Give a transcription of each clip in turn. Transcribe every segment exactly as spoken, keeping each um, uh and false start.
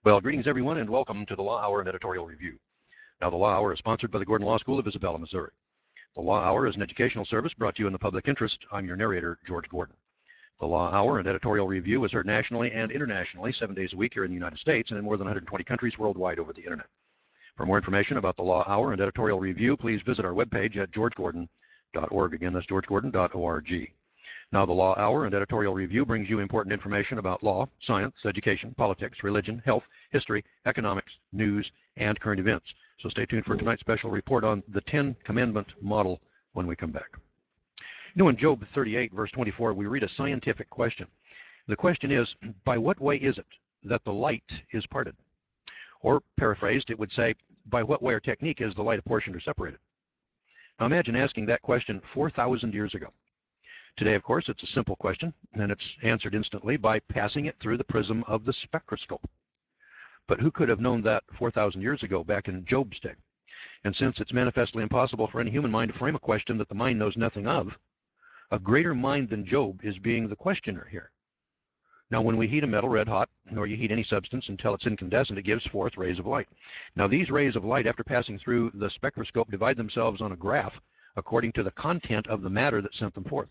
Well, greetings everyone, and welcome to the Law Hour and Editorial Review. Now, the Law Hour is sponsored by the Gordon Law School of Isabella, Missouri. The Law Hour is an educational service brought to you in the public interest. I'm your narrator, George Gordon. The Law Hour and Editorial Review is heard nationally and internationally seven days a week here in the United States and in more than one hundred twenty countries worldwide over the Internet. For more information about the Law Hour and Editorial Review, please visit our webpage at george gordon dot org. Again, that's george gordon dot org. Now, the Law Hour and Editorial Review brings you important information about law, science, education, politics, religion, health, history, economics, news, and current events. So stay tuned for tonight's special report on the Ten Commandment model when we come back. You know, in Job thirty-eight, verse twenty-four, we read a scientific question. The question is, by what way is it that the light is parted? Or, paraphrased, it would say, by what way or technique is the light apportioned or separated? Now, imagine asking that question four thousand years ago. Today, of course, it's a simple question, and it's answered instantly by passing it through the prism of the spectroscope. But who could have known that four thousand years ago, back in Job's day? And since it's manifestly impossible for any human mind to frame a question that the mind knows nothing of, a greater mind than Job is being the questioner here. Now, when we heat a metal red hot, or you heat any substance until it's incandescent, it gives forth rays of light. Now, these rays of light, after passing through the spectroscope, divide themselves on a graph according to the content of the matter that sent them forth.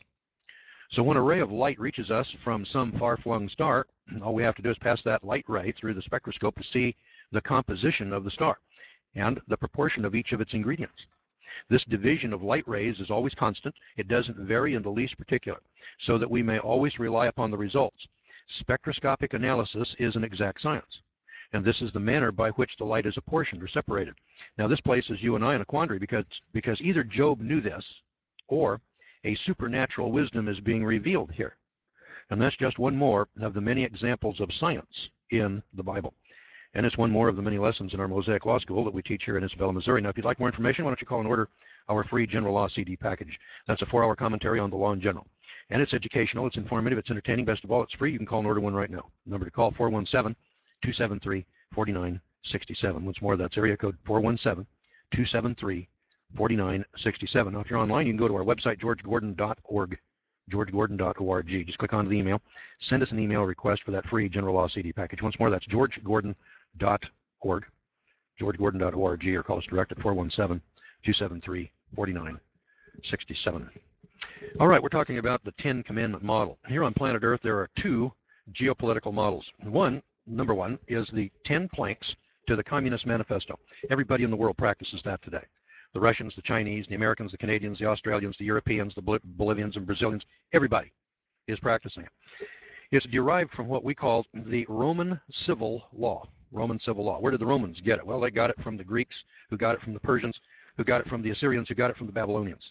So when a ray of light reaches us from some far-flung star, all we have to do is pass that light ray through the spectroscope to see the composition of the star and the proportion of each of its ingredients. This division of light rays is always constant. It doesn't vary in the least particular, so that we may always rely upon the results. Spectroscopic analysis is an exact science, and this is the manner by which the light is apportioned or separated. Now, this places you and I in a quandary because, because either Job knew this, or a supernatural wisdom is being revealed here. And that's just one more of the many examples of science in the Bible. And it's one more of the many lessons in our Mosaic Law School that we teach here in Isabella, Missouri. Now, if you'd like more information, why don't you call and order our free General Law C D package. That's a four-hour commentary on the law in general. And it's educational, it's informative, it's entertaining. Best of all, it's free. You can call and order one right now. Number to call, four one seven, two seven three, four nine six seven. Once more, that's area code four one seven, two seven three, four nine six seven. Now, if you're online, you can go to our website, george gordon dot org, george gordon dot org. Just click on the email. Send us an email request for that free General Law C D package. Once more, that's george gordon dot org, george gordon dot org, or call us direct at four one seven, two seven three, four nine six seven. All right, we're talking about the Ten Commandment model. Here on planet Earth, there are two geopolitical models. One, number one, is the ten planks to the Communist Manifesto. Everybody in the world practices that today. The Russians, the Chinese, the Americans, the Canadians, the Australians, the Europeans, the Bol Bolivians and Brazilians, everybody is practicing it. It's derived from what we call the Roman civil law. Roman civil law. Where did the Romans get it? Well, they got it from the Greeks, who got it from the Persians, who got it from the Assyrians, who got it from the Babylonians.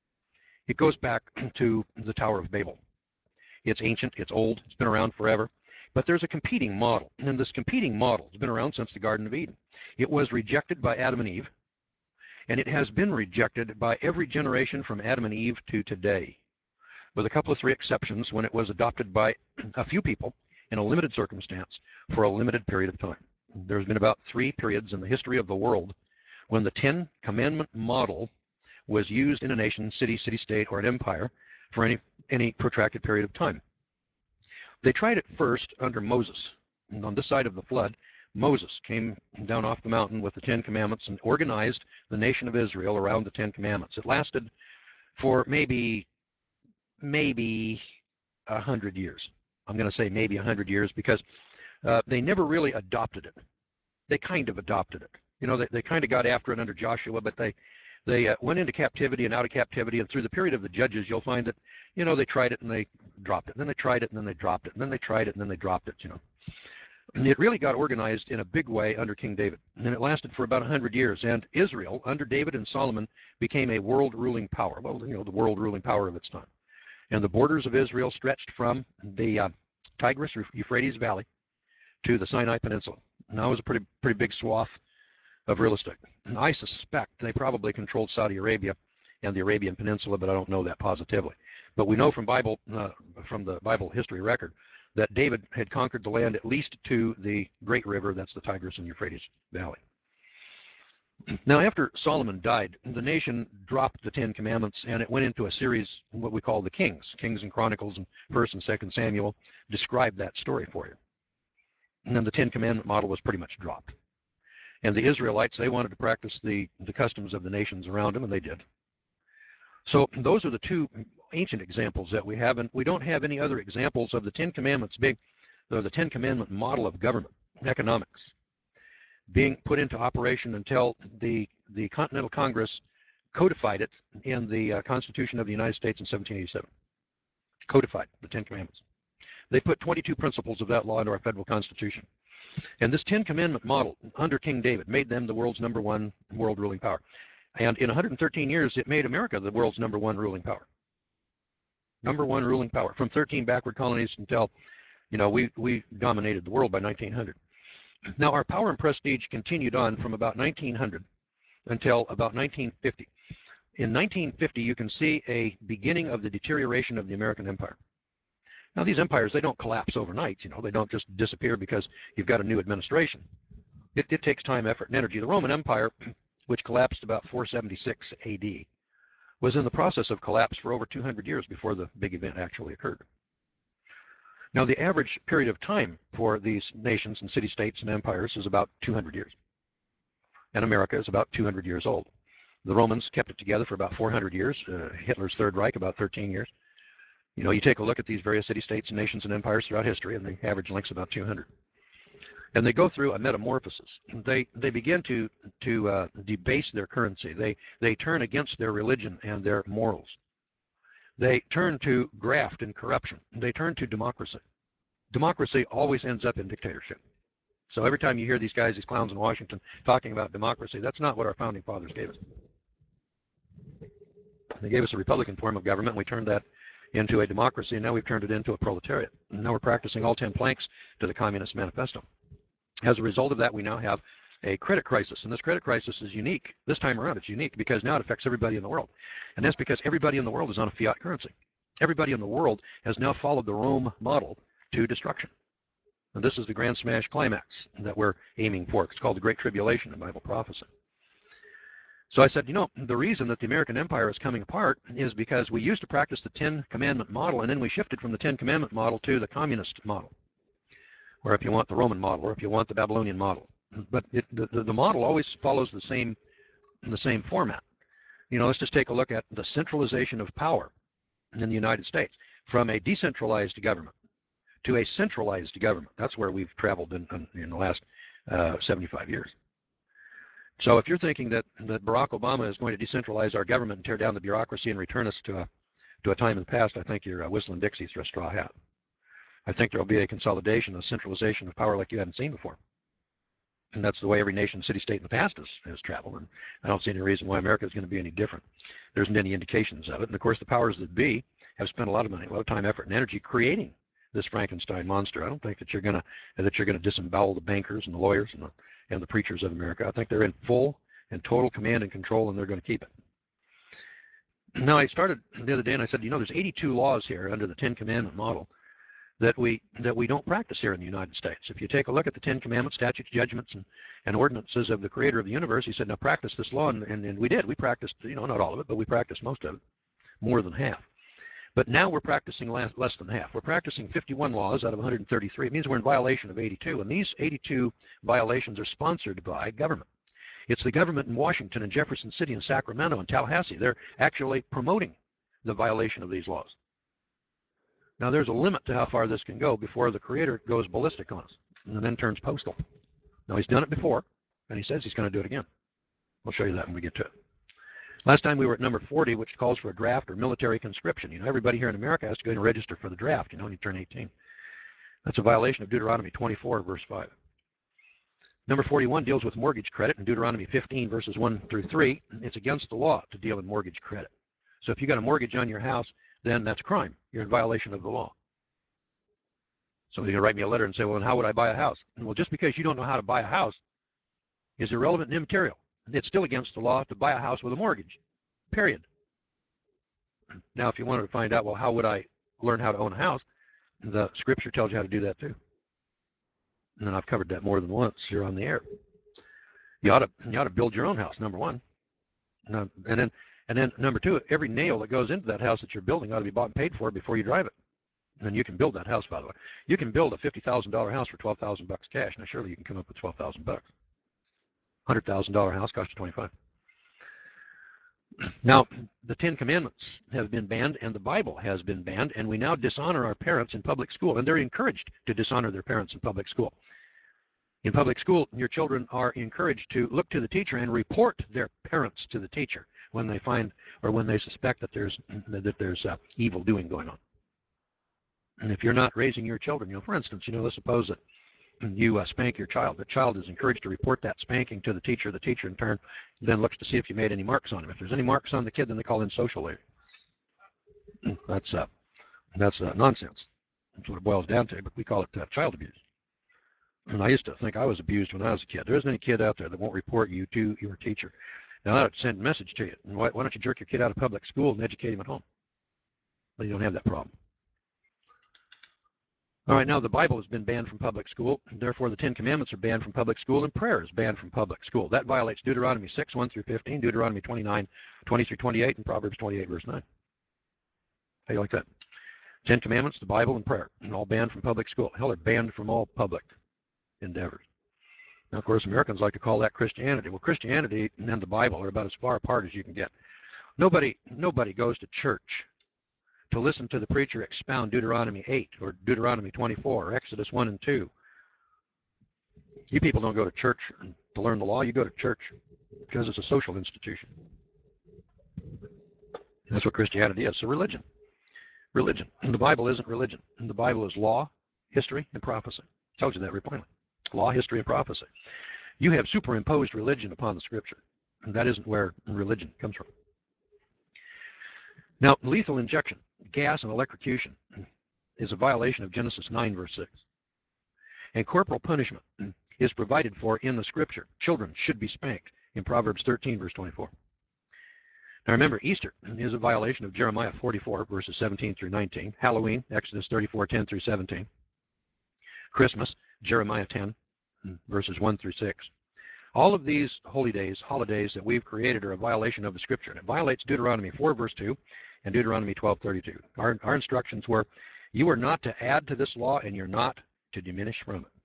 It goes back to the Tower of Babel. It's ancient, it's old, it's been around forever. But there's a competing model, and this competing model has been around since the Garden of Eden. It was rejected by Adam and Eve, and it has been rejected by every generation from Adam and Eve to today, with a couple of three exceptions when it was adopted by a few people in a limited circumstance for a limited period of time. There's been about three periods in the history of the world when the Ten Commandment model was used in a nation, city, city-state, or an empire for any, any protracted period of time. They tried it first under Moses. And on this side of the flood, Moses came down off the mountain with the Ten Commandments and organized the nation of Israel around the Ten Commandments. It lasted for maybe, maybe a hundred years. I'm going to say maybe a hundred years because uh, they never really adopted it. They kind of adopted it. You know, they, they kind of got after it under Joshua, but they They uh, went into captivity and out of captivity, and through the period of the judges, you'll find that, you know, they tried it and they dropped it, and then they tried it and then they dropped it, and then they tried it and then they dropped it, you know. And it really got organized in a big way under King David, and it lasted for about a hundred years, and Israel, under David and Solomon, became a world-ruling power, well, you know, the world-ruling power of its time. And the borders of Israel stretched from the uh, Tigris, Euphrates Valley, to the Sinai Peninsula. Now it was a pretty, pretty big swath of real estate. And I suspect they probably controlled Saudi Arabia and the Arabian Peninsula, but I don't know that positively. But we know from Bible, uh, from the Bible history record that David had conquered the land at least to the great river, that's the Tigris and Euphrates Valley. Now, after Solomon died, the nation dropped the Ten Commandments, and it went into a series, what we call the Kings. Kings and Chronicles and First and Second Samuel describe that story for you. and then the Ten Commandment model was pretty much dropped. And the Israelites, they wanted to practice the, the customs of the nations around them, and they did. So those are the two ancient examples that we have, and we don't have any other examples of the Ten Commandments being, or the Ten Commandment model of government, economics, being put into operation until the, the Continental Congress codified it in the uh, Constitution of the United States in seventeen eighty-seven. Codified the Ten Commandments. They put twenty-two principles of that law into our federal Constitution. And this Ten Commandment model under King David made them the world's number one world ruling power. And in one hundred thirteen years, it made America the world's number one ruling power. Number one ruling power from thirteen backward colonies until, you know, we, we dominated the world by nineteen hundred. Now, our power and prestige continued on from about nineteen hundred until about nineteen fifty. In nineteen fifty, you can see a beginning of the deterioration of the American empire. Now, these empires, they don't collapse overnight. You know, they don't just disappear because you've got a new administration. It, it takes time, effort, and energy. The Roman Empire, which collapsed about four seventy-six A D, was in the process of collapse for over two hundred years before the big event actually occurred. Now, the average period of time for these nations and city-states and empires is about two hundred years. And America is about two hundred years old. The Romans kept it together for about four hundred years. Uh, Hitler's Third Reich, about thirteen years. You know, you take a look at these various city-states and nations and empires throughout history, and the average length's about two hundred. And they go through a metamorphosis. They they begin to to uh, debase their currency. They they turn against their religion and their morals. They turn to graft and corruption. They turn to democracy. Democracy always ends up in dictatorship. So every time you hear these guys, these clowns in Washington, talking about democracy, that's not what our founding fathers gave us. They gave us a Republican form of government, and we turned that into a democracy, and now we've turned it into a proletariat. And now we're practicing all ten planks to the Communist Manifesto. As a result of that, we now have a credit crisis, and this credit crisis is unique. This time around, it's unique because now it affects everybody in the world. And that's because everybody in the world is on a fiat currency. Everybody in the world has now followed the Rome model to destruction. And this is the grand smash climax that we're aiming for. It's called the Great Tribulation in Bible prophecy. So I said, you know, the reason that the American empire is coming apart is because we used to practice the Ten Commandment model, and then we shifted from the Ten Commandment model to the communist model, or if you want the Roman model, or if you want the Babylonian model. But it, the, the, the model always follows the same, the same format. You know, let's just take a look at the centralization of power in the United States from a decentralized government to a centralized government. That's where we've traveled in, in, in the last uh, seventy-five years. So if you're thinking that, that Barack Obama is going to decentralize our government and tear down the bureaucracy and return us to a, to a time in the past, I think you're uh, whistling Dixie through a straw hat. I think there will be a consolidation, a centralization of power like you hadn't seen before. And that's the way every nation, city, state in the past has, has traveled. And I don't see any reason why America is going to be any different. There isn't any indications of it. And of course, the powers that be have spent a lot of money, a lot of time, effort, and energy creating this Frankenstein monster. I don't think that you're going to that you're going to disembowel the bankers and the lawyers and the and the preachers of America. I think they're in full and total command and control, and they're going to keep it. Now, I started the other day and I said, you know, there's eighty-two laws here under the Ten Commandment model that we that we don't practice here in the United States. If you take a look at the Ten Commandments, statutes, judgments, and, and ordinances of the Creator of the universe, he said, now practice this law, and, and, and we did. We practiced, you know, not all of it, but we practiced most of it, more than half. But now we're practicing less, less than half. We're practicing fifty-one laws out of one hundred thirty-three. It means we're in violation of eighty-two, and these eighty-two violations are sponsored by government. It's the government in Washington and Jefferson City and Sacramento and Tallahassee. They're actually promoting the violation of these laws. Now, there's a limit to how far this can go before the Creator goes ballistic on us and then turns postal. Now, he's done it before, and he says he's going to do it again. We'll show you that when we get to it. Last time we were at number forty, which calls for a draft or military conscription. You know, everybody here in America has to go and register for the draft, you know, when you turn eighteen. That's a violation of Deuteronomy twenty-four, verse five. Number forty-one deals with mortgage credit in Deuteronomy fifteen, verses one through three. It's against the law to deal in mortgage credit. So if you got a mortgage on your house, then that's a crime. You're in violation of the law. Somebody's going to write me a letter and say, well, then how would I buy a house? And, well, just because you don't know how to buy a house is irrelevant and immaterial. It's still against the law to buy a house with a mortgage, period. Now, if you wanted to find out, well, how would I learn how to own a house? The Scripture tells you how to do that too. And then I've covered that more than once here on the air. You ought to, you ought to build your own house, number one. And then, and then number two, every nail that goes into that house that you're building ought to be bought and paid for before you drive it. And you can build that house, by the way. You can build a fifty thousand dollar house for twelve thousand bucks cash. Now, surely you can come up with twelve thousand bucks. one hundred thousand dollar house costs you twenty-five. Now, the Ten Commandments have been banned, and the Bible has been banned, and we now dishonor our parents in public school, and they're encouraged to dishonor their parents in public school. In public school, your children are encouraged to look to the teacher and report their parents to the teacher when they find or when they suspect that there's that there's uh, evil doing going on. And if you're not raising your children, you know, for instance, you know, let's suppose that you uh, spank your child. The child is encouraged to report that spanking to the teacher. The teacher, in turn, then looks to see if you made any marks on him. If there's any marks on the kid, then they call in social aid. That's uh, that's uh, nonsense. That's what it boils down to. But we call it uh, child abuse. And I used to think I was abused when I was a kid. There isn't any kid out there that won't report you to your teacher. Now, that would send a message to you. And why, why don't you jerk your kid out of public school and educate him at home? Well, you don't have that problem. All right, now the Bible has been banned from public school. Therefore, the Ten Commandments are banned from public school, and prayer is banned from public school. That violates Deuteronomy six, one through fifteen, Deuteronomy twenty-nine, twenty through twenty-eight, and Proverbs twenty-eight, verse nine. How do you like that? Ten Commandments, the Bible, and prayer, and all banned from public school. Hell, they're banned from all public endeavors. Now, of course, Americans like to call that Christianity. Well, Christianity and the Bible are about as far apart as you can get. Nobody, nobody goes to church to listen to the preacher expound Deuteronomy eight or Deuteronomy twenty-four or Exodus one and two. You people don't go to church to learn the law. You go to church because it's a social institution. That's what Christianity is. So religion. Religion. And the Bible isn't religion. And the Bible is law, history, and prophecy. It tells you that very plainly. Law, history, and prophecy. You have superimposed religion upon the Scripture. And that isn't where religion comes from. Now, lethal injection, gas and electrocution, is a violation of Genesis nine, verse six. And corporal punishment is provided for in the Scripture. Children should be spanked in Proverbs thirteen, verse twenty-four. Now remember, Easter is a violation of Jeremiah forty-four, verses seventeen through nineteen. Halloween, Exodus thirty-four, ten through seventeen. Christmas, Jeremiah ten, verses one through six. All of these holy days, holidays that we've created are a violation of the Scripture. And it violates Deuteronomy four, verse two, and Deuteronomy twelve, thirty-two. Our, our instructions were, you are not to add to this law, and you're not to diminish from it.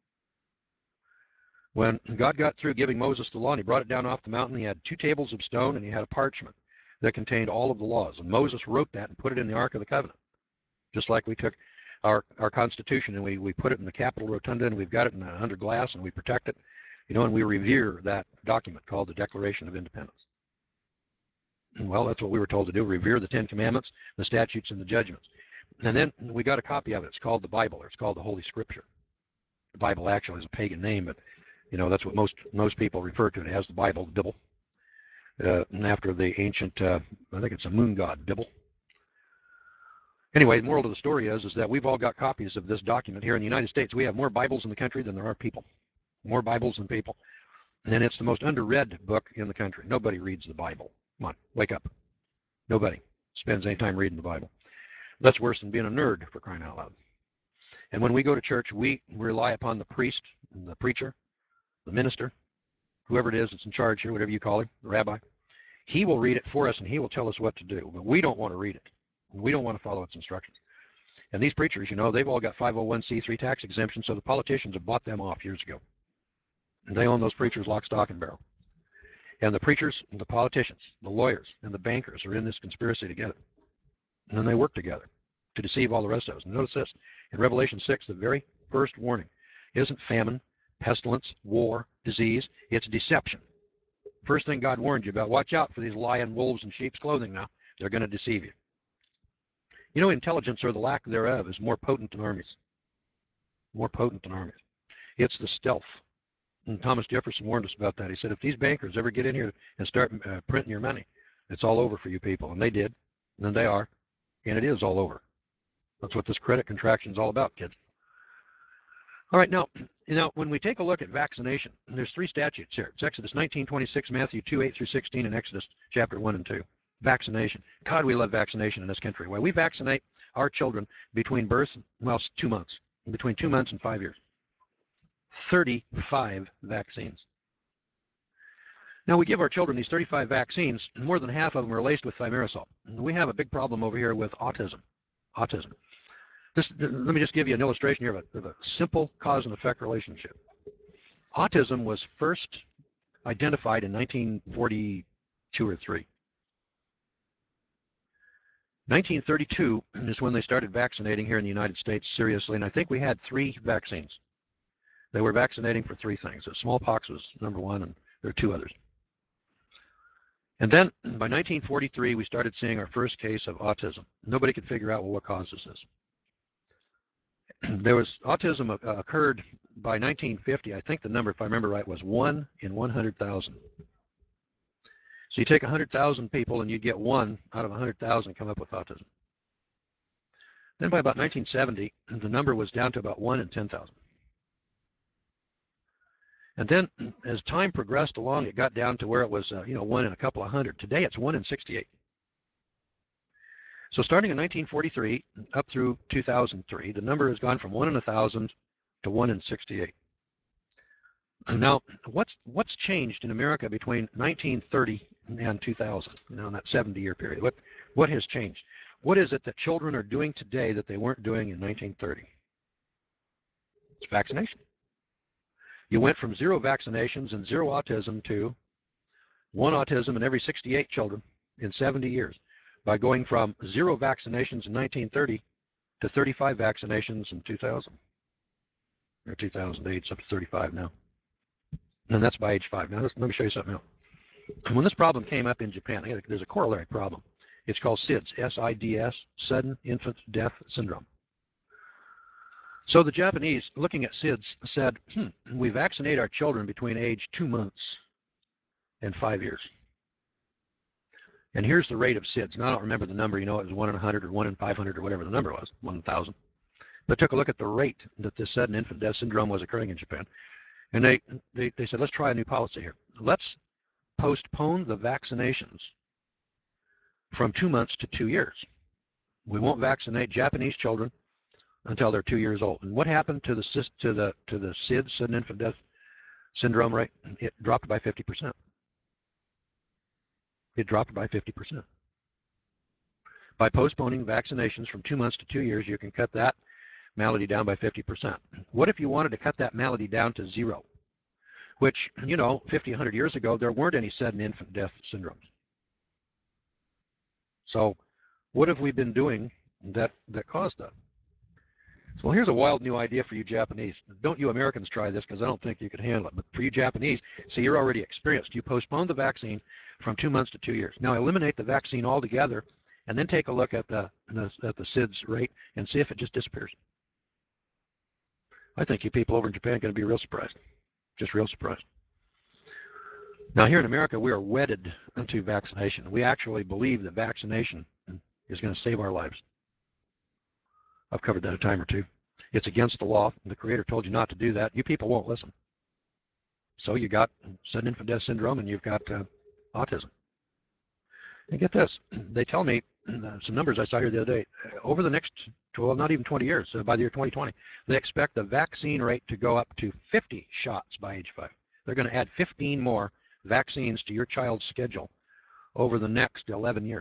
When God got through giving Moses the law, and he brought it down off the mountain, he had two tables of stone, and he had a parchment that contained all of the laws. And Moses wrote that and put it in the Ark of the Covenant, just like we took our, our Constitution and we, we put it in the Capitol Rotunda, and we've got it in, uh, under glass, and we protect it. You know, and we revere that document called the Declaration of Independence. And well, that's what we were told to do, revere the Ten Commandments, the statutes, and the judgments. And then we got a copy of it. It's called the Bible, or it's called the Holy Scripture. The Bible actually is a pagan name, but, you know, that's what most most people refer to it as, the Bible, the Bible. Uh, and after the ancient, uh, I think it's a moon god, Bible. Anyway, the moral of the story is, is that we've all got copies of this document here in the United States. We have more Bibles in the country than there are people. More Bibles than people. And it's the most underread book in the country. Nobody reads the Bible. Come on, wake up. Nobody spends any time reading the Bible. That's worse than being a nerd, for crying out loud. And when we go to church, we rely upon the priest, the preacher, the minister, whoever it is that's in charge here, whatever you call him, the rabbi. He will read it for us, and he will tell us what to do. But we don't want to read it. We don't want to follow its instructions. And these preachers, you know, they've all got five oh one c three tax exemptions, so the politicians have bought them off years ago. And they own those preachers lock, stock, and barrel. And the preachers, the politicians, the lawyers, and the bankers are in this conspiracy together. And then they work together to deceive all the rest of us. And notice this, in Revelation six, the very first warning isn't famine, pestilence, war, disease. It's deception. First thing God warned you about, watch out for these lion, wolves, in sheep's clothing now. They're going to deceive you. You know, intelligence, or the lack thereof, is more potent than armies. More potent than armies. It's the stealth. And Thomas Jefferson warned us about that. He said, if these bankers ever get in here and start uh, printing your money, it's all over for you people. And they did. And they are. And it is all over. That's what this credit contraction is all about, kids. All right, now, you know, when we take a look at vaccination, there's three statutes here. It's Exodus nineteen twenty-six, Matthew two, eight through sixteen, and Exodus chapter one and two. Vaccination. God, we love vaccination in this country. Why, we vaccinate our children between birth, well, two months, between two months and five years. thirty-five vaccines. Now, we give our children these thirty-five vaccines, and more than half of them are laced with thimerosal. And we have a big problem over here with autism. Autism. This, let me just give you an illustration here of a, of a simple cause and effect relationship. Autism was first identified in nineteen forty-two or three. nineteen thirty-two is when they started vaccinating here in the United States seriously, and I think we had three vaccines. They were vaccinating for three things. Smallpox was number one, and there are two others. And then by nineteen forty-three, we started seeing our first case of autism. Nobody could figure out, well, what causes this. There was autism uh, occurred by nineteen fifty. I think the number, if I remember right, was one in one hundred thousand. So you take one hundred thousand people and you get one out of one hundred thousand come up with autism. Then by about nineteen seventy, the number was down to about one in ten thousand. And then as time progressed along, it got down to where it was, uh, you know, one in a couple of hundred. Today it's one in sixty-eight. So starting in nineteen forty-three up through two thousand three, the number has gone from one in a thousand to one in sixty-eight. Now, what's what's changed in America between nineteen thirty and two thousand? You know, in that seventy-year period, what what has changed? What is it that children are doing today that they weren't doing in nineteen thirty? It's vaccination. You went from zero vaccinations and zero autism to one autism in every sixty-eight children in seventy years, by going from zero vaccinations in nineteen thirty to thirty-five vaccinations in two thousand. Or two thousand eight, it's up to thirty-five now. And that's by age five. Now, let me show you something else. When this problem came up in Japan, there's a corollary problem. It's called SIDS, S I D S, Sudden Infant Death Syndrome. So the Japanese, looking at SIDS, said, hmm, we vaccinate our children between age two months and five years. And here's the rate of SIDS. Now, I don't remember the number. You know, it was one in one hundred or one in five hundred or whatever the number was, one thousand. But took a look at the rate that this sudden infant death syndrome was occurring in Japan. And they, they, they said, let's try a new policy here. Let's postpone the vaccinations from two months to two years. We won't vaccinate Japanese children until they're two years old. And what happened to the to the to the SIDS, sudden infant death syndrome rate? It dropped by fifty percent. It dropped by fifty percent. By postponing vaccinations from two months to two years, you can cut that malady down by fifty percent. What if you wanted to cut that malady down to zero? Which, you know, fifty, one hundred years ago, there weren't any sudden infant death syndromes. So what have we been doing that, that caused that? So well, here's a wild new idea for you Japanese. Don't you Americans try this, because I don't think you could handle it. But for you Japanese, see, you're already experienced. You postpone the vaccine from two months to two years. Now eliminate the vaccine altogether, and then take a look at the, at the SIDS rate and see if it just disappears. I think you people over in Japan are going to be real surprised. Just real surprised. Now here in America, we are wedded to vaccination. We actually believe that vaccination is going to save our lives. I've covered that a time or two. It's against the law. The Creator told you not to do that. You people won't listen. So you got sudden infant death syndrome and you've got uh, autism. And get this. They tell me, uh, some numbers I saw here the other day, over the next, well, not even twenty years, uh, by the year twenty twenty, they expect the vaccine rate to go up to fifty shots by age five. They're going to add fifteen more vaccines to your child's schedule over the next eleven years.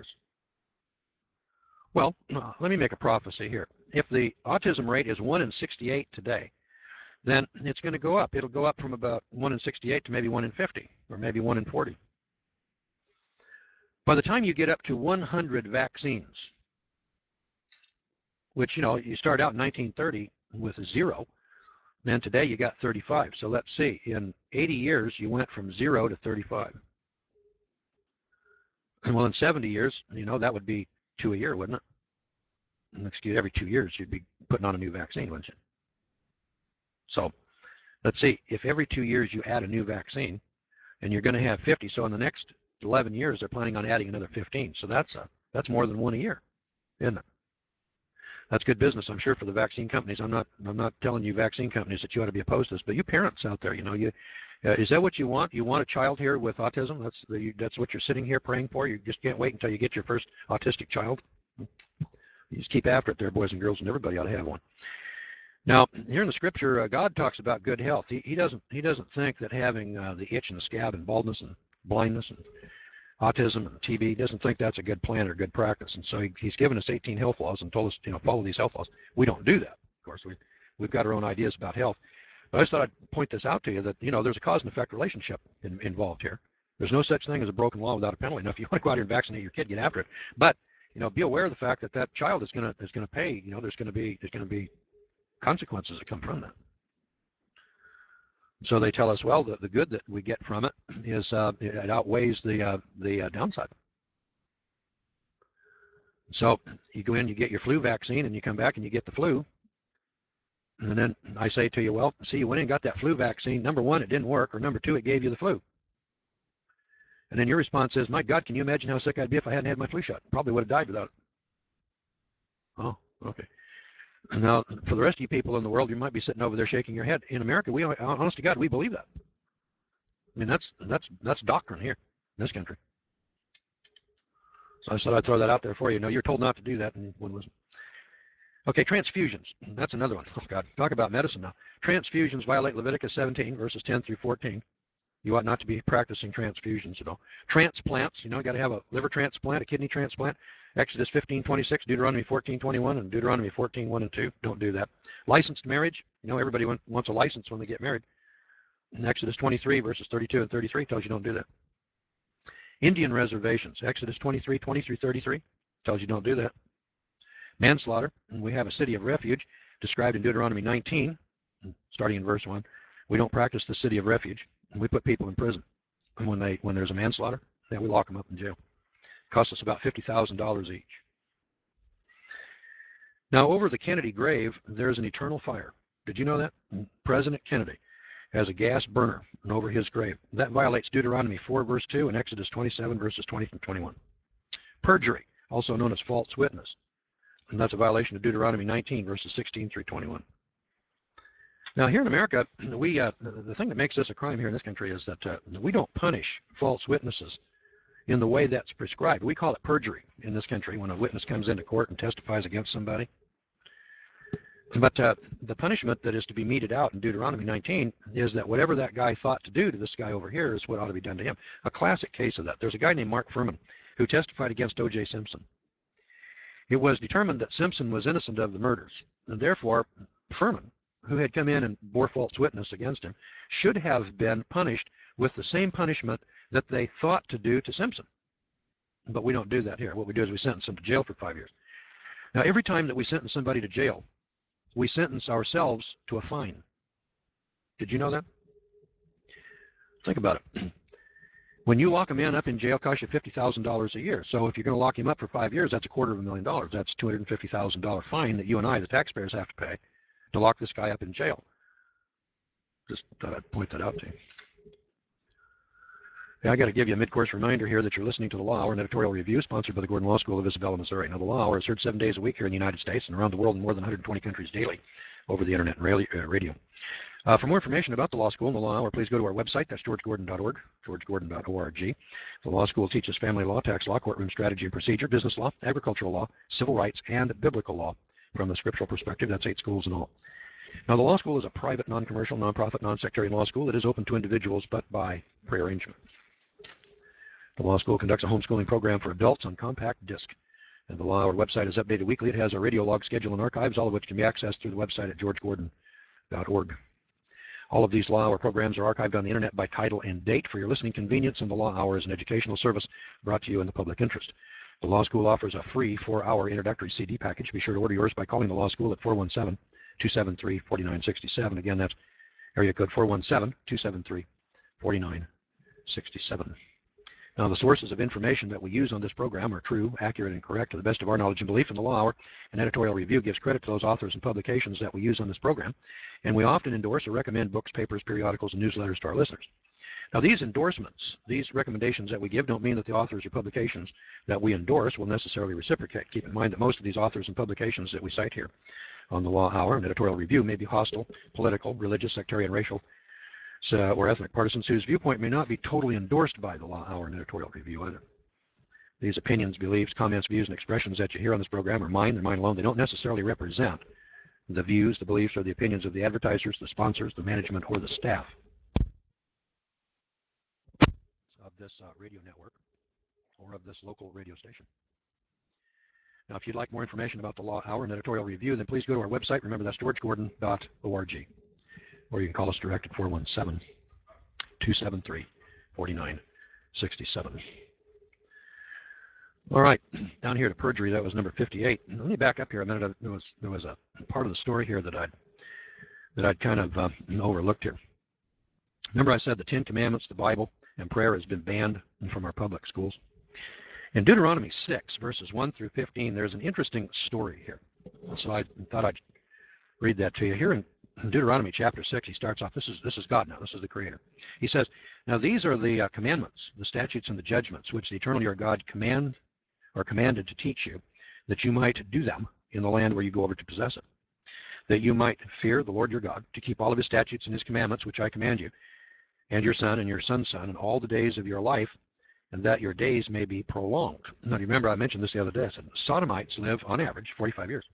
Well, uh, let me make a prophecy here. If the autism rate is one in sixty-eight today, then it's going to go up. It'll go up from about one in sixty-eight to maybe one in fifty, or maybe one in forty. By the time you get up to one hundred vaccines, which, you know, you start out in nineteen thirty with zero, then today you got thirty-five. So let's see, in eighty years, you went from zero to thirty-five. And well, in seventy years, you know, that would be two a year, wouldn't it? Excuse, every two years, you'd be putting on a new vaccine, wouldn't you? So let's see, if every two years you add a new vaccine, and you're going to have fifty, so in the next eleven years, they're planning on adding another fifteen. So that's a, that's more than one a year, isn't it? That's good business, I'm sure, for the vaccine companies. I'm not I'm not telling you vaccine companies that you ought to be opposed to this, but you parents out there, you know, you uh, is that what you want? You want a child here with autism? That's the, you, that's what you're sitting here praying for? You just can't wait until you get your first autistic child? You just keep after it there, boys and girls, and everybody ought to have one. Now, here in the Scripture, uh, God talks about good health. He, he doesn't he doesn't think that having uh, the itch and the scab and baldness and blindness and autism and T B. He doesn't think that's a good plan or good practice. And so he, he's given us eighteen health laws and told us, you know, follow these health laws. We don't do that. Of course, we, we've got our own ideas about health. But I just thought I'd point this out to you that, you know, there's a cause and effect relationship in, involved here. There's no such thing as a broken law without a penalty. Now, if you want to go out here and vaccinate your kid, get after it. But, you know, be aware of the fact that that child is going to is going to pay. You know, there's going to be there's going to be consequences that come from that. So they tell us, well, the, the good that we get from it is uh, it outweighs the uh, the uh, downside. So you go in, you get your flu vaccine, and you come back and you get the flu. And then I say to you, well, see, you went in and got that flu vaccine. Number one, it didn't work, or number two, it gave you the flu. And then your response is, my God, can you imagine how sick I'd be if I hadn't had my flu shot? Probably would have died without it. Oh, okay. Now, for the rest of you people in the world, you might be sitting over there shaking your head. In America, we, honest to God, we believe that. I mean, that's that's that's doctrine here in this country. So I said I'd throw that out there for you. No, you're told not to do that. And one was okay. Transfusions. That's another one. Oh God, talk about medicine now. Transfusions violate Leviticus seventeen verses ten through fourteen. You ought not to be practicing transfusions at all. Transplants. You know, you got to have a liver transplant, a kidney transplant. Exodus fifteen twenty-six, Deuteronomy fourteen twenty-one, and Deuteronomy fourteen one and two. Don't do that. Licensed marriage. You know, everybody wants a license when they get married. And Exodus twenty-three verses thirty-two and thirty-three tells you don't do that. Indian reservations. Exodus twenty-three twenty through thirty-three tells you don't do that. Manslaughter. And we have a city of refuge described in Deuteronomy nineteen, starting in verse one. We don't practice the city of refuge. And we put people in prison. And when they when there's a manslaughter, then we lock them up in jail. It costs us about fifty thousand dollars each. Now, over the Kennedy grave, there's an eternal fire. Did you know that? President Kennedy has a gas burner over his grave. That violates Deuteronomy four, verse two, and Exodus twenty-seven, verses twenty through twenty-one. Perjury, also known as false witness. And that's a violation of Deuteronomy nineteen, verses sixteen through twenty-one. Now, here in America, we uh, the thing that makes this a crime here in this country is that uh, we don't punish false witnesses in the way that's prescribed. We call it perjury in this country when a witness comes into court and testifies against somebody. But uh, the punishment that is to be meted out in Deuteronomy nineteen is that whatever that guy thought to do to this guy over here is what ought to be done to him. A classic case of that. There's a guy named Mark Furman who testified against O J Simpson. It was determined that Simpson was innocent of the murders, and therefore Furman, who had come in and bore false witness against him, should have been punished with the same punishment that they thought to do to Simpson. But we don't do that here. What we do is we sentence him to jail for five years. Now, every time that we sentence somebody to jail, we sentence ourselves to a fine. Did you know that? Think about it. When you lock a man up in jail, it costs you fifty thousand dollars a year. So if you're going to lock him up for five years, that's a quarter of a million dollars. That's two hundred fifty thousand dollars fine that you and I, the taxpayers, have to pay to lock this guy up in jail. Just thought I'd point that out to you. Yeah, I got to give you a mid-course reminder here that you're listening to the Law Hour, an editorial review sponsored by the Gordon Law School of Isabella, Missouri. Now, the Law Hour is heard seven days a week here in the United States and around the world in more than one hundred twenty countries daily over the internet and radio. Uh, for more information about the Law School and the Law Hour, please go to our website. That's george gordon dot org, george gordon dot org. The Law School teaches family law, tax law, courtroom strategy and procedure, business law, agricultural law, civil rights, and biblical law from a scriptural perspective. That's eight schools in all. Now, the Law School is a private, non-commercial, non-profit, non-sectarian law school that is open to individuals but by prearrangement. The Law School conducts a homeschooling program for adults on compact disc. And the Law Hour website is updated weekly. It has a radio log schedule and archives, all of which can be accessed through the website at george gordon dot org. All of these Law Hour programs are archived on the internet by title and date for your listening convenience, and the Law Hour is an educational service brought to you in the public interest. The Law School offers a free four-hour introductory C D package. Be sure to order yours by calling the Law School at four one seven, two seven three, four nine six seven. Again, that's area code four one seven, two seven three, four nine six seven. Now, the sources of information that we use on this program are true, accurate, and correct to the best of our knowledge and belief. In the Law Hour, an editorial review gives credit to those authors and publications that we use on this program, and we often endorse or recommend books, papers, periodicals, and newsletters to our listeners. Now, these endorsements, these recommendations that we give don't mean that the authors or publications that we endorse will necessarily reciprocate. Keep in mind that most of these authors and publications that we cite here on the Law Hour, an editorial review, may be hostile, political, religious, sectarian, racial, So, or ethnic partisans whose viewpoint may not be totally endorsed by the Law Hour and editorial review either. These opinions, beliefs, comments, views, and expressions that you hear on this program are mine. They're mine alone. They don't necessarily represent the views, the beliefs, or the opinions of the advertisers, the sponsors, the management, or the staff of this uh, radio network. or of this local radio station. Now, if you'd like more information about the Law Hour and editorial review, then please go to our website. Remember, that's george gordon dot org. Or you can call us direct at four one seven, two seven three, four nine six seven. All right, down here to perjury, that was number fifty-eight. Let me back up here a minute. There was, there was a part of the story here that I'd, that I'd kind of uh, overlooked here. Remember I said the Ten Commandments, the Bible, and prayer has been banned from our public schools? In Deuteronomy six, verses one through fifteen, there's an interesting story here. So I thought I'd read that to you. Here in Deuteronomy chapter six, he starts off, this is, this is God now, this is the Creator. He says, now these are the uh, commandments, the statutes and the judgments, which the eternal your God command, or commanded to teach you, that you might do them in the land where you go over to possess it, that you might fear the Lord your God, to keep all of his statutes and his commandments, which I command you, and your son and your son's son, and all the days of your life, and that your days may be prolonged. Now, do you remember I mentioned this the other day? I said Sodomites live on average forty-five years.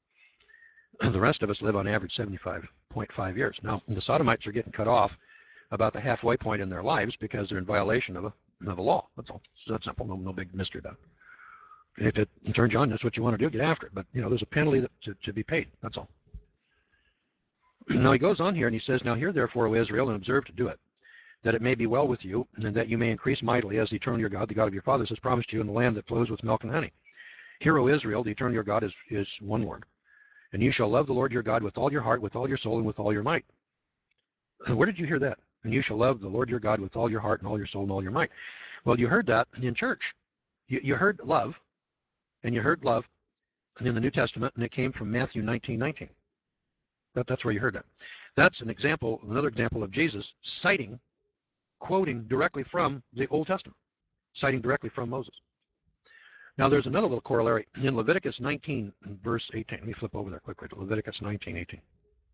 The rest of us live on average seventy-five point five years. Now, the Sodomites are getting cut off about the halfway point in their lives because they're in violation of a, of a law. That's all. It's that simple. No, no big mystery about it. If it turns you on, that's what you want to do, get after it. But, you know, there's a penalty that, to, to be paid. That's all. Now, he goes on here and he says, now hear therefore, O Israel, and observe to do it, that it may be well with you, and that you may increase mightily, as the eternal your God, the God of your fathers, has promised you in the land that flows with milk and honey. Hear, O Israel, the eternal your God is, is one Lord. And you shall love the Lord your God with all your heart, with all your soul, and with all your might. And where did you hear that? And you shall love the Lord your God with all your heart, and all your soul, and all your might. Well, you heard that in church. You, you heard love, and you heard love in the New Testament, and it came from Matthew nineteen nineteen. That, that's where you heard that. That's an example, another example of Jesus citing, quoting directly from the Old Testament, citing directly from Moses. Now there's another little corollary in Leviticus nineteen, verse eighteen. Let me flip over there quickly to Leviticus nineteen eighteen.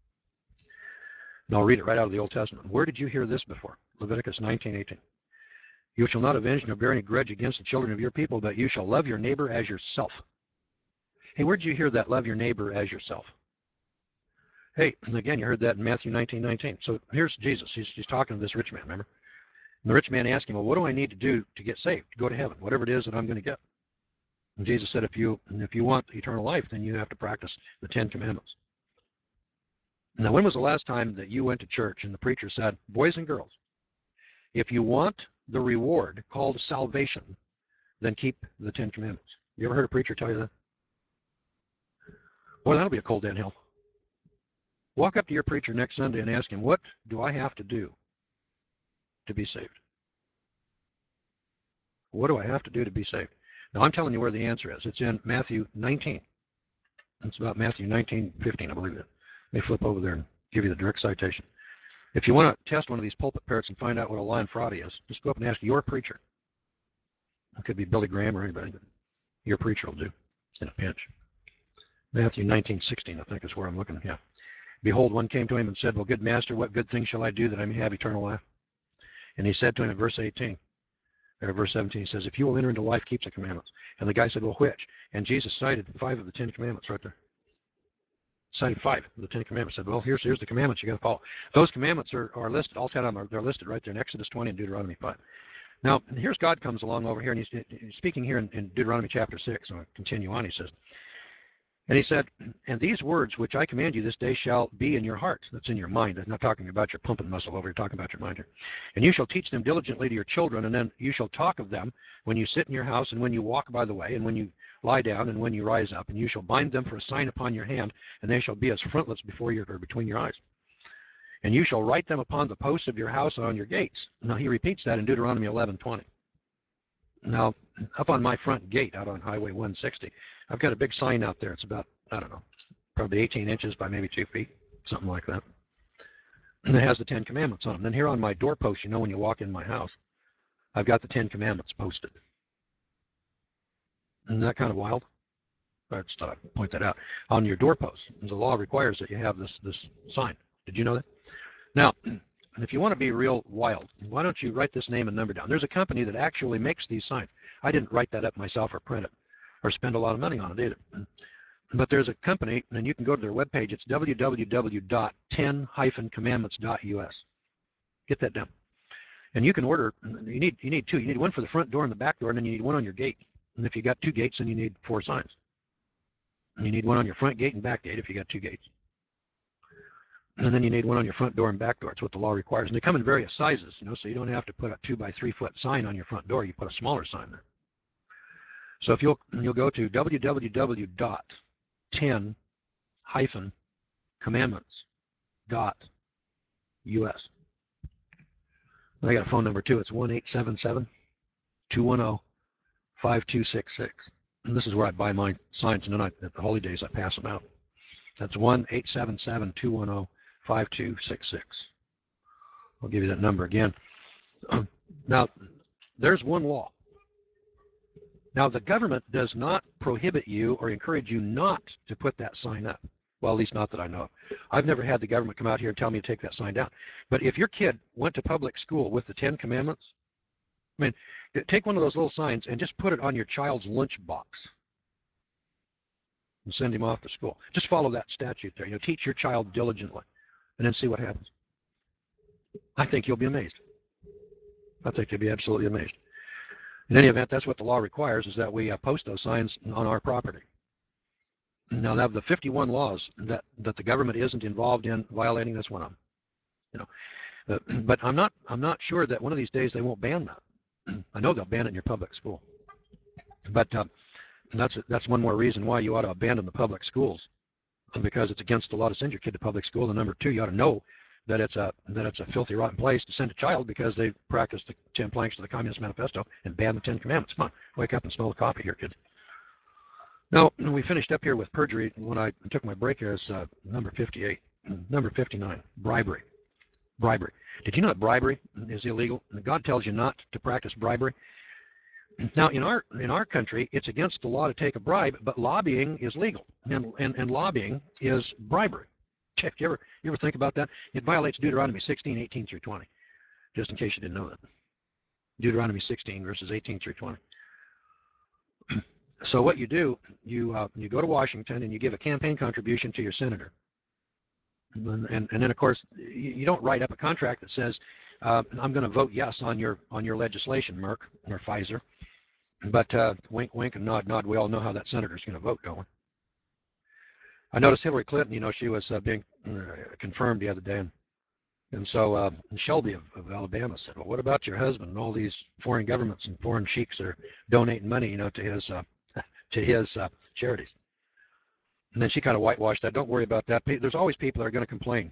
And I'll read it right out of the Old Testament. Where did you hear this before? Leviticus nineteen eighteen. You shall not avenge nor bear any grudge against the children of your people, but you shall love your neighbor as yourself. Hey, where did you hear that, love your neighbor as yourself? Hey, and again, you heard that in Matthew nineteen nineteen. So here's Jesus. He's, he's talking to this rich man, remember? And the rich man asked him, well, what do I need to do to get saved, to go to heaven, whatever it is that I'm going to get? And Jesus said, if you, if you want eternal life, then you have to practice the Ten Commandments. Now, when was the last time that you went to church and the preacher said, boys and girls, if you want the reward called salvation, then keep the Ten Commandments? You ever heard a preacher tell you that? Boy, that'll be a cold day in hell. Walk up to your preacher next Sunday and ask him, what do I have to do to be saved? What do I have to do to be saved? Now, I'm telling you where the answer is. It's in Matthew nineteen. It's about Matthew nineteen fifteen, I believe it. Let me flip over there and give you the direct citation. If you want to test one of these pulpit parrots and find out what a lying fraud is, just go up and ask your preacher. It could be Billy Graham or anybody, but your preacher will do in a pinch. Matthew nineteen sixteen, I think is where I'm looking. Yeah. Behold, one came to him and said, well, good master, what good thing shall I do that I may have eternal life? And he said to him in verse eighteen, or verse seventeen, he says, if you will enter into life, keep the commandments. And the guy said, well, which? And Jesus cited five of the Ten Commandments right there. Cited five of the Ten Commandments. Said, well, here's, here's the commandments you got to follow. Those commandments are, are listed. All ten of them are they're listed right there in Exodus twenty and Deuteronomy five. Now, here's God comes along over here, and he's, he's speaking here in, in Deuteronomy chapter six. I'll continue on. He says, and he said, and these words which I command you this day shall be in your heart. That's in your mind. I'm not talking about your pumping muscle over here. Talking about your mind here. And you shall teach them diligently to your children, and then you shall talk of them when you sit in your house, and when you walk by the way, and when you lie down, and when you rise up. And you shall bind them for a sign upon your hand, and they shall be as frontlets before your, or between your eyes. And you shall write them upon the posts of your house and on your gates. Now he repeats that in Deuteronomy eleven twenty. Now, up on my front gate out on Highway one sixty, I've got a big sign out there. It's about, I don't know, probably eighteen inches by maybe two feet, something like that. And it has the Ten Commandments on it. And then here on my doorpost, you know, when you walk in my house, I've got the Ten Commandments posted. Isn't that kind of wild? I just thought I'd point that out. On your doorpost, the law requires that you have this, this sign. Did you know that? Now, if you want to be real wild, why don't you write this name and number down? There's a company that actually makes these signs. I didn't write that up myself or print it or spend a lot of money on it either. But there's a company, and you can go to their webpage. It's w w w dot ten dash commandments dot u s. Get that down. And you can order, you need, you need two. You need one for the front door and the back door, and then you need one on your gate. And if you got two gates, then you need four signs. And you need one on your front gate and back gate if you got two gates. And then you need one on your front door and back door. It's what the law requires. And they come in various sizes, you know, so you don't have to put a two by three foot sign on your front door. You put a smaller sign there. So if you'll, you'll go to w w w dot ten dash commandments dot u s. I got a phone number too. It's one eight seven seven, two one zero, five two six six. And this is where I buy my signs, and then I, at the holy days I pass them out. That's one eight seven seven, two one zero, five two six six. I'll give you that number again. Now, there's one law. Now, the government does not prohibit you or encourage you not to put that sign up. Well, at least not that I know of. I've never had the government come out here and tell me to take that sign down. But if your kid went to public school with the Ten Commandments, I mean, take one of those little signs and just put it on your child's lunch box and send him off to school. Just follow that statute there. You know, teach your child diligently, and then see what happens. I think you'll be amazed. I think you'll be absolutely amazed. In any event, that's what the law requires, is that we uh, post those signs on our property. Now, now the fifty-one laws that, that the government isn't involved in violating, that's one of them. You know, uh, but I'm not I'm not sure that one of these days they won't ban that. I know they'll ban it in your public school. But uh, that's that's one more reason why you ought to abandon the public schools, because it's against the law to send your kid to public school. And number two, you ought to know that it's a that it's a filthy, rotten place to send a child because they practice the ten planks of the Communist Manifesto and ban the Ten Commandments. Come on, wake up and smell the coffee here, kids. Now, we finished up here with perjury. When I took my break here, is uh, number fifty-eight. Number fifty-nine, bribery. Bribery. Did you know that bribery is illegal? God tells you not to practice bribery. Now, in our in our country, it's against the law to take a bribe, but lobbying is legal, and and, and lobbying is bribery. Check. You ever you ever think about that? It violates Deuteronomy sixteen, eighteen through twenty. Just in case you didn't know that. Deuteronomy sixteen, verses eighteen through twenty. So what you do, you uh, you go to Washington and you give a campaign contribution to your senator. And, and, and then, of course, you, you don't write up a contract that says, uh, I'm going to vote yes on your on your legislation, Merck or Pfizer. But uh, wink, wink, and nod, nod. We all know how that senator's going to vote, don't we? I noticed Hillary Clinton, you know, she was uh, being uh, confirmed the other day. And, and so uh, Shelby of, of Alabama said, well, what about your husband and all these foreign governments and foreign sheiks that are donating money, you know, to his, uh, to his uh, charities? And then she kind of whitewashed that. Don't worry about that. There's always people that are going to complain.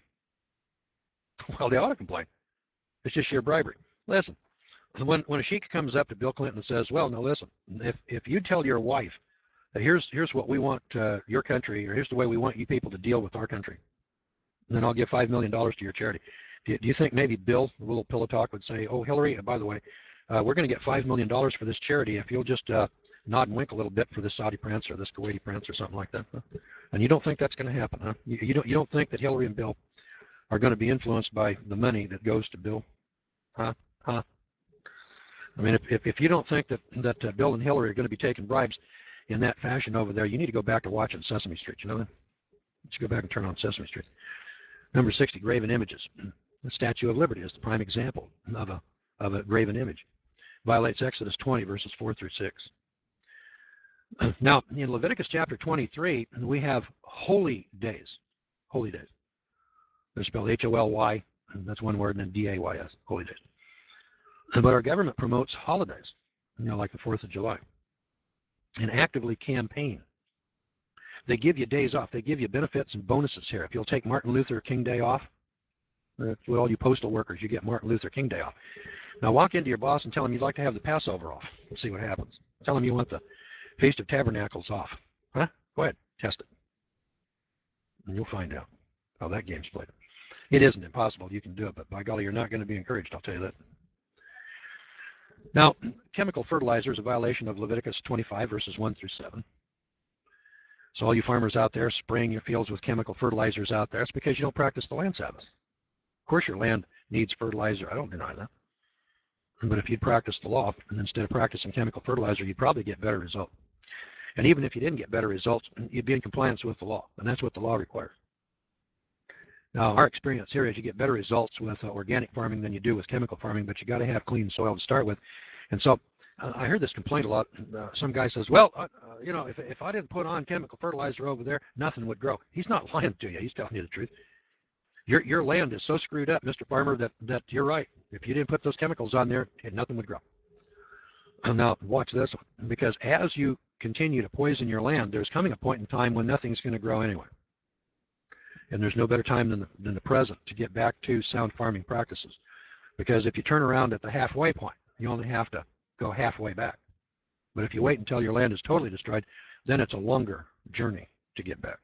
Well, they ought to complain. It's just sheer bribery. Listen, when, when a sheik comes up to Bill Clinton and says, well, now listen, if, if you tell your wife that here's, here's what we want uh, your country, or here's the way we want you people to deal with our country, and then I'll give five million dollars to your charity. Do you, do you think maybe Bill, a little pillow talk, would say, oh, Hillary, by the way, uh, we're going to get five million dollars for this charity if you'll just uh, nod and wink a little bit for this Saudi prince or this Kuwaiti prince or something like that? Huh? And you don't think that's going to happen, huh? You, you, don't, you don't think that Hillary and Bill are going to be influenced by the money that goes to Bill? Huh? Huh? I mean, if, if, if you don't think that, that uh, Bill and Hillary are going to be taking bribes in that fashion over there, you need to go back to watching Sesame Street. You know that? Let's go back and turn on Sesame Street. Number sixty, graven images. The Statue of Liberty is the prime example of a, of a graven image. Violates Exodus twenty, verses four through six. Now, in Leviticus chapter twenty-three, we have holy days. Holy days. They're spelled H O L Y, that's one word, and then D A Y S, holy days. But our government promotes holidays, you know, like the fourth of July, and actively campaign. They give you days off. They give you benefits and bonuses here. If you'll take Martin Luther King Day off, uh, with all you postal workers, you get Martin Luther King Day off. Now walk into your boss and tell him you'd like to have the Passover off. See what happens. Tell him you want the Feast of Tabernacles off. Huh? Go ahead, test it. And you'll find out how that game's played. It isn't impossible. You can do it, but by golly, you're not going to be encouraged, I'll tell you that. Now, chemical fertilizer is a violation of Leviticus twenty-five, verses one through seven. So all you farmers out there spraying your fields with chemical fertilizers out there, it's because you don't practice the land Sabbath. Of course your land needs fertilizer. I don't deny that. But if you'd practice the law, and instead of practicing chemical fertilizer, you'd probably get better results. And even if you didn't get better results, you'd be in compliance with the law. And that's what the law requires. Now, our experience here is you get better results with uh, organic farming than you do with chemical farming, but you got to have clean soil to start with. And so uh, I heard this complaint a lot. Uh, some guy says, well, uh, uh, you know, if, if I didn't put on chemical fertilizer over there, nothing would grow. He's not lying to you. He's telling you the truth. Your, your land is so screwed up, Mister Farmer, that, that you're right. If you didn't put those chemicals on there, nothing would grow. And now, watch this one, because as you continue to poison your land, there's coming a point in time when nothing's going to grow anyway. And there's no better time than the, than the present to get back to sound farming practices. Because if you turn around at the halfway point, you only have to go halfway back. But if you wait until your land is totally destroyed, then it's a longer journey to get back.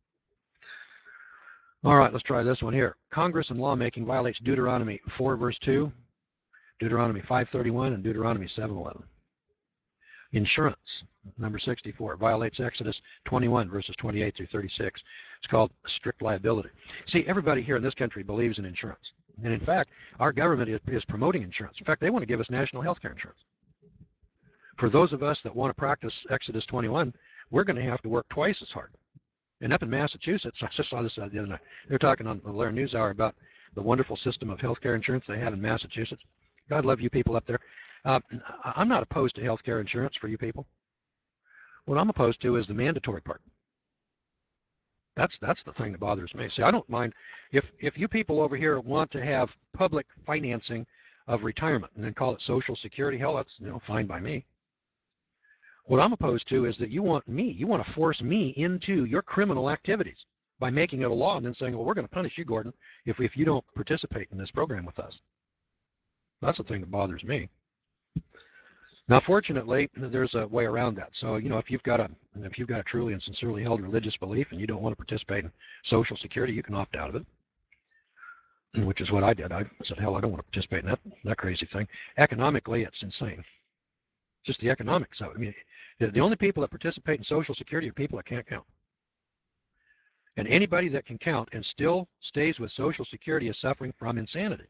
All right, let's try this one here. Congress and lawmaking violates Deuteronomy four, verse two, Deuteronomy five thirty-one, and Deuteronomy seven eleven. Insurance, number sixty-four, violates Exodus twenty-one, verses twenty-eight through thirty-six. It's called strict liability. See, everybody here in this country believes in insurance. And in fact, our government is, is promoting insurance. In fact, they want to give us national health care insurance. For those of us that want to practice Exodus twenty-one, we're going to have to work twice as hard. And up in Massachusetts, I just saw this the other night. They were talking on the Lair News Hour about the wonderful system of health care insurance they have in Massachusetts. God love you people up there. Uh, I'm not opposed to health care insurance for you people. What I'm opposed to is the mandatory part. That's that's the thing that bothers me. See, I don't mind if if you people over here want to have public financing of retirement and then call it Social Security. Hell, that's you know fine by me. What I'm opposed to is that you want me, you want to force me into your criminal activities by making it a law and then saying, well, we're going to punish you, Gordon, if if you don't participate in this program with us. That's the thing that bothers me. Now, fortunately, there's a way around that. So, you know, if you've got a if you've got a truly and sincerely held religious belief and you don't want to participate in Social Security, you can opt out of it, which is what I did. I said, hell, I don't want to participate in that that crazy thing. Economically, it's insane. Just the economics of it. I mean, the only people that participate in Social Security are people that can't count. And anybody that can count and still stays with Social Security is suffering from insanity.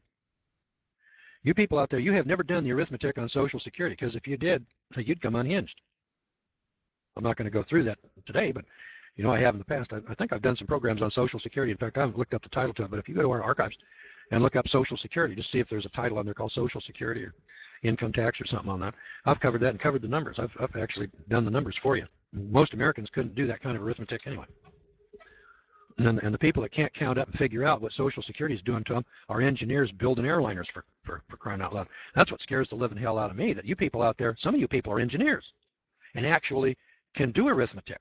You people out there, you have never done the arithmetic on Social Security, because if you did, you'd come unhinged. I'm not going to go through that today, but you know I have in the past. I, I think I've done some programs on Social Security. In fact, I haven't looked up the title to it, but if you go to our archives and look up Social Security, just see if there's a title on there called Social Security or income tax or something on that. I've covered that and covered the numbers. I've, I've actually done the numbers for you. Most Americans couldn't do that kind of arithmetic anyway. And, and the people that can't count up and figure out what Social Security is doing to them are engineers building airliners for, for, for crying out loud. That's what scares the living hell out of me, that you people out there, some of you people are engineers and actually can do arithmetic.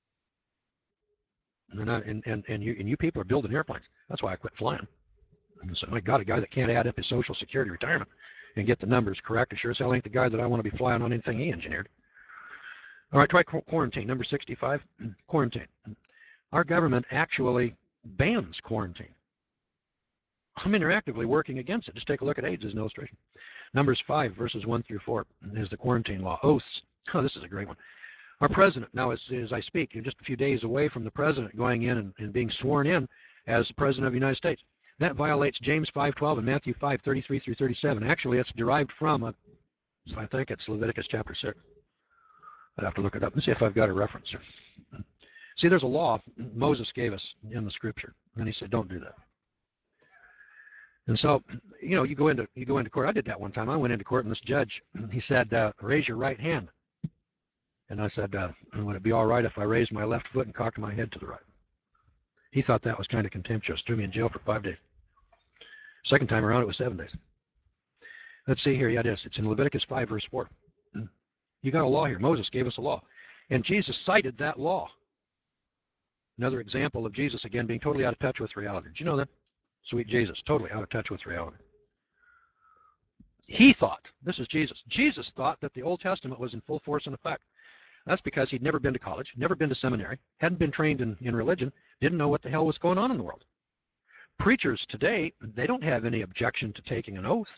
And, I, and, and, and, you, and you people are building airplanes. That's why I quit flying. And so, my God, a guy that can't add up his Social Security retirement and get the numbers correct, sure as hell ain't the guy that I want to be flying on anything he engineered. All right, try quarantine, number sixty-five, quarantine. Our government actually bans quarantine. I'm interactively working against it. Just take a look at AIDS as an illustration. Numbers five, verses one through four is the quarantine law. Oaths. Oh, this is a great one. Our president, now as, as I speak, you're just a few days away from the president going in and, and being sworn in as the president of the United States. That violates James five twelve and Matthew five thirty-three through thirty-seven. Actually, it's derived from, a, I think it's Leviticus chapter six. I'd have to look it up and see if I've got a reference here. See, there's a law Moses gave us in the scripture, and he said, don't do that. And so, you know, you go into you go into court. I did that one time. I went into court, and this judge, he said, uh, raise your right hand. And I said, uh, would it be all right if I raised my left foot and cocked my head to the right? He thought that was kind of contemptuous. Threw me in jail for five days. Second time around, it was seven days. Let's see here. Yeah, it is. It's in Leviticus five, verse four. You got a law here. Moses gave us a law. And Jesus cited that law. Another example of Jesus, again, being totally out of touch with reality. Did you know that? Sweet Jesus, totally out of touch with reality. He thought, this is Jesus, Jesus thought that the Old Testament was in full force and effect. That's because he'd never been to college, never been to seminary, hadn't been trained in, in religion, didn't know what the hell was going on in the world. Preachers today, they don't have any objection to taking an oath.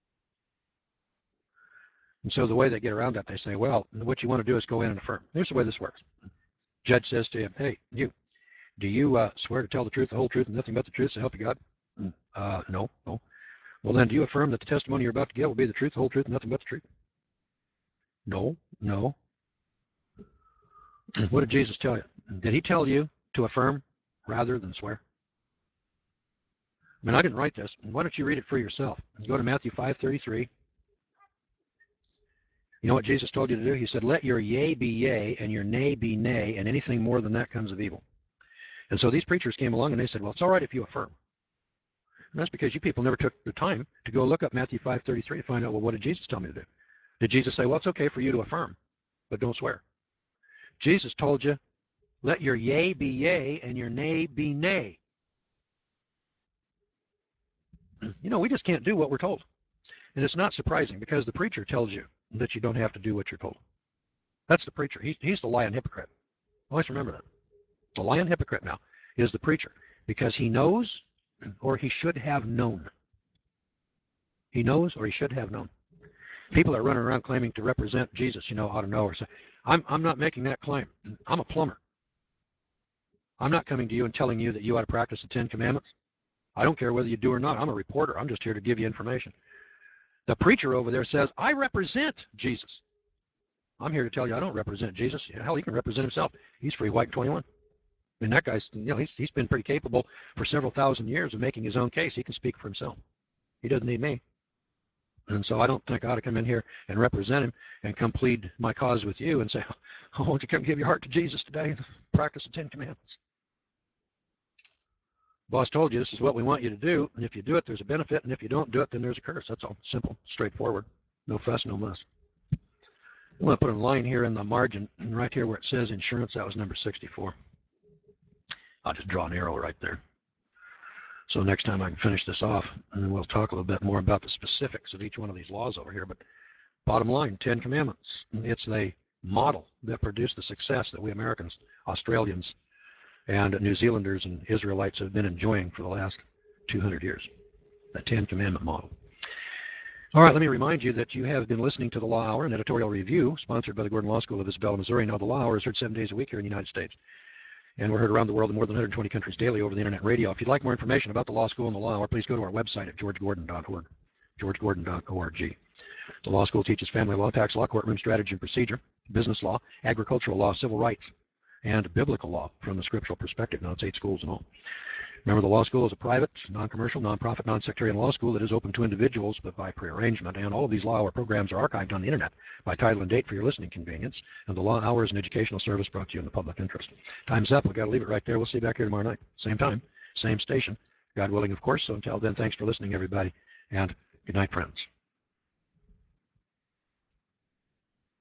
And so the way they get around that, they say, well, what you want to do is go in and affirm. Here's the way this works. Judge says to him, hey, you, do you uh, swear to tell the truth, the whole truth, and nothing but the truth, so help you God? Uh, no, no. Well, then, do you affirm that the testimony you're about to give will be the truth, the whole truth, and nothing but the truth? No, no. What did Jesus tell you? Did he tell you to affirm rather than swear? I mean, I didn't write this. Why don't you read it for yourself? Go to Matthew five thirty-three. You know what Jesus told you to do? He said, let your yea be yea and your nay be nay, and anything more than that comes of evil. And so these preachers came along and they said, well, it's all right if you affirm. And that's because you people never took the time to go look up Matthew five thirty-three to find out, well, what did Jesus tell me to do? Did Jesus say, well, it's okay for you to affirm, but don't swear? Jesus told you, let your yea be yea and your nay be nay. You know, we just can't do what we're told. And it's not surprising because the preacher tells you that you don't have to do what you're told. That's the preacher. He's, he's the lying hypocrite. Always remember that. The lying hypocrite now is the preacher because he knows or he should have known. He knows or he should have known. People are running around claiming to represent Jesus, you know, ought to know or say, I'm, I'm not making that claim. I'm a plumber. I'm not coming to you and telling you that you ought to practice the Ten Commandments. I don't care whether you do or not. I'm a reporter. I'm just here to give you information. The preacher over there says, I represent Jesus. I'm here to tell you I don't represent Jesus. Hell, he can represent himself. He's free, white, and twenty-one. And that guy's, you know, he's, he's been pretty capable for several thousand years of making his own case. He can speak for himself. He doesn't need me. And so I don't think I ought to come in here and represent him and come plead my cause with you and say, oh, won't you come give your heart to Jesus today and practice the Ten Commandments? Boss told you this is what we want you to do, and if you do it, there's a benefit, and if you don't do it, then there's a curse. That's all. Simple, straightforward. No fuss, no muss. I'm going to put a line here in the margin, and right here where it says insurance, that was number sixty-four. I'll just draw an arrow right there. So next time I can finish this off, and then we'll talk a little bit more about the specifics of each one of these laws over here. But bottom line, Ten Commandments. It's the model that produced the success that we Americans, Australians, and New Zealanders and Israelites have been enjoying for the last two hundred years. The Ten Commandment model. All right, let me remind you that you have been listening to the Law Hour, an editorial review sponsored by the Gordon Law School of Isabella, Missouri. Now, the Law Hour is heard seven days a week here in the United States. And we're heard around the world in more than one hundred twenty countries daily over the Internet radio. If you'd like more information about the Law School and the Law Hour, please go to our website at george gordon dot org. george gordon dot org. The Law School teaches family law, tax law, courtroom strategy and procedure, business law, agricultural law, civil rights, and biblical law from the scriptural perspective. Now, it's eight schools in all. Remember, the law school is a private, non-commercial, non-profit, non-sectarian law school that is open to individuals, but by prearrangement. And all of these Law Hour programs are archived on the Internet by title and date for your listening convenience. And the Law Hour is an educational service brought to you in the public interest. Time's up. We've got to leave it right there. We'll see you back here tomorrow night. Same time, same station. God willing, of course. So until then, thanks for listening, everybody. And good night, friends.